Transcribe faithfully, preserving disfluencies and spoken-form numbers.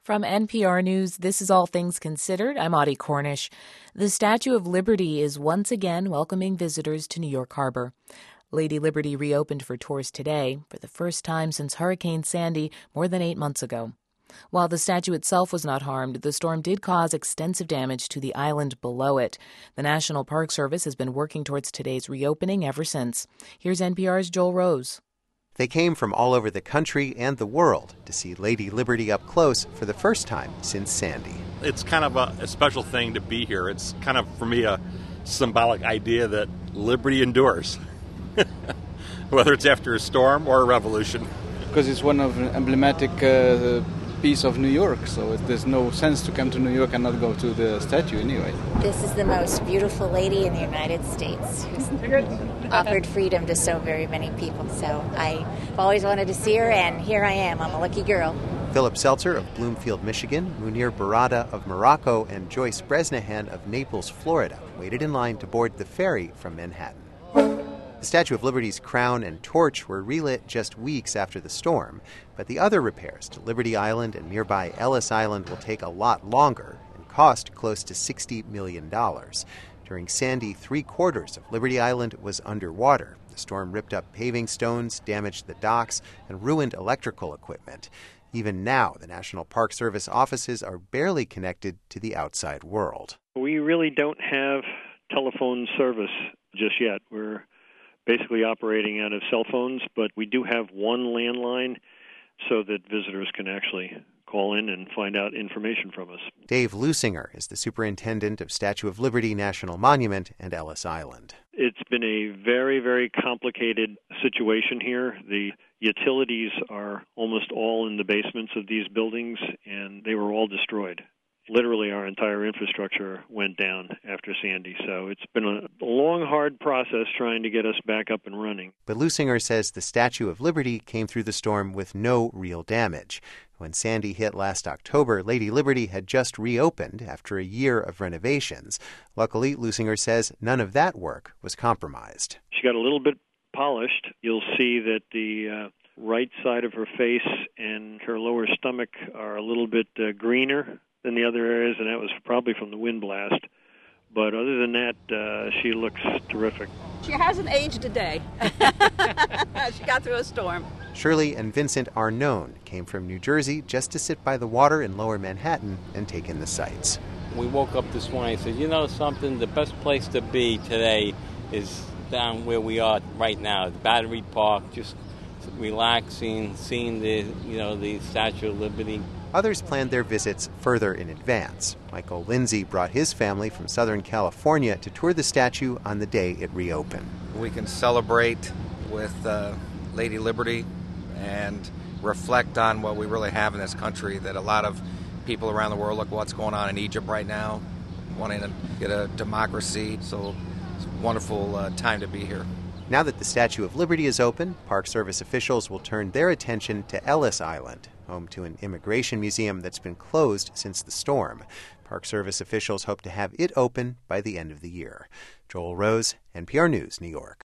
From N P R News, this is All Things Considered. I'm Audie Cornish. The Statue of Liberty is once again welcoming visitors to New York Harbor. Lady Liberty reopened for tours today for the first time since Hurricane Sandy more than eight months ago. While the statue itself was not harmed, the storm did cause extensive damage to the island below it. The National Park Service has been working towards today's reopening ever since. Here's N P R's Joel Rose. They came from all over the country and the world to see Lady Liberty up close for the first time since Sandy. It's kind of a, a special thing to be here. It's kind of, for me, a symbolic idea that liberty endures, whether it's after a storm or a revolution. Because it's one of the emblematic uh, piece of New York, so there's no sense to come to New York and not go to the statue anyway. This is the most beautiful lady in the United States who's offered freedom to so very many people. So I've always wanted to see her, and here I am. I'm a lucky girl. Philip Seltzer of Bloomfield, Michigan, Munir Barada of Morocco, and Joyce Bresnahan of Naples, Florida, waited in line to board the ferry from Manhattan. The Statue of Liberty's crown and torch were relit just weeks after the storm, but the other repairs to Liberty Island and nearby Ellis Island will take a lot longer and cost close to sixty million dollars. During Sandy, three-quarters of Liberty Island was underwater. The storm ripped up paving stones, damaged the docks, and ruined electrical equipment. Even now, the National Park Service offices are barely connected to the outside world. We really don't have telephone service just yet. We're basically operating out of cell phones, but we do have one landline so that visitors can actually call in and find out information from us. Dave Lusinger is the superintendent of Statue of Liberty National Monument and Ellis Island. It's been a very, very complicated situation here. The utilities are almost all in the basements of these buildings, and they were all destroyed. Literally, our entire infrastructure went down after Sandy. So it's been a long, hard process trying to get us back up and running. But Lusinger says the Statue of Liberty came through the storm with no real damage. When Sandy hit last October, Lady Liberty had just reopened after a year of renovations. Luckily, Lusinger says none of that work was compromised. She got a little bit polished. You'll see that the uh, right side of her face and her lower stomach are a little bit uh, greener than the other areas, and that was probably from the wind blast. But other than that, uh, she looks terrific. She hasn't aged a day. She got through a storm. Shirley and Vincent Arnone came from New Jersey just to sit by the water in Lower Manhattan and take in the sights. We woke up this morning and said, you know something, the best place to be today is down where we are right now, the Battery Park, just relaxing, seeing the, you know, the Statue of Liberty. Others planned their visits further in advance. Michael Lindsay brought his family from Southern California to tour the statue on the day it reopened. We can celebrate with uh, Lady Liberty and reflect on what we really have in this country, that a lot of people around the world, look at what's going on in Egypt right now, wanting to get a democracy. So it's a wonderful uh, time to be here. Now that the Statue of Liberty is open, Park Service officials will turn their attention to Ellis Island, home to an immigration museum that's been closed since the storm. Park Service officials hope to have it open by the end of the year. Joel Rose, N P R News, New York.